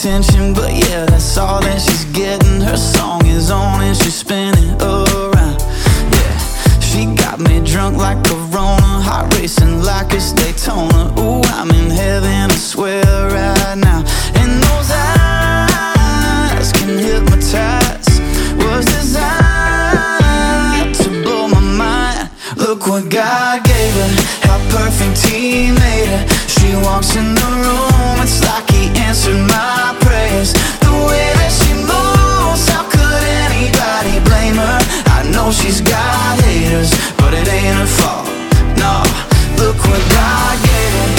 attention, but yeah, that's all that she's getting. Her song is on and she's spinning around. Yeah, she got me drunk like Corona, heart racing like it's Daytona. Ooh, I'm in heaven, I swear right now. And those eyes can hypnotize, was designed to blow my mind. Look what God gave her, how perfect He made her. She walks in the room, it's like He answered my prayers. The way that she moves, how could anybody blame her? I know she's got haters, but it ain't her fault. No, look what God gave her.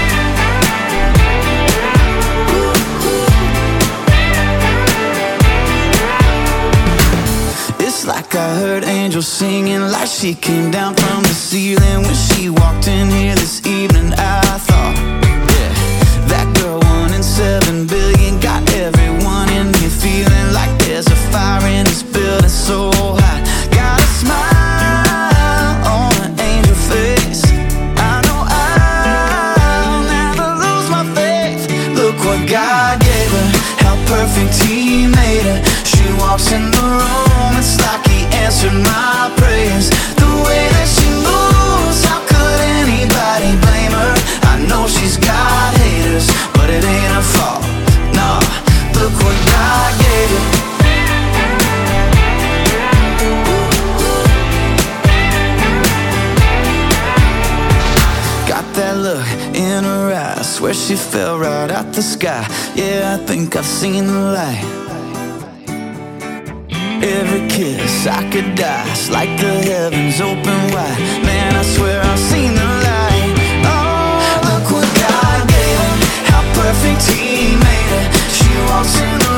It's like I heard angels singing, like she came down from the ceiling when she walked in here this evening. I thought, yeah, that girl 1 in 7 billion got everyone in here feeling like there's a fire in this building so hot. Got a smile on an angel face. I know I'll never lose my faith. Look what God gave her, how perfect He made her. She walks in the room, it's like He answered my prayers. The way that she moves, how could anybody blame her? I know she's got haters, but it ain't her fault. No, look what God gave her. Got that look in her eyes, swear she fell right out the sky. Yeah, I think I've seen the light. Every kiss I could die, it's like the heavens open wide. Man, I swear I've seen the light. Oh, look what God gave her, how perfect He made her. She walks in the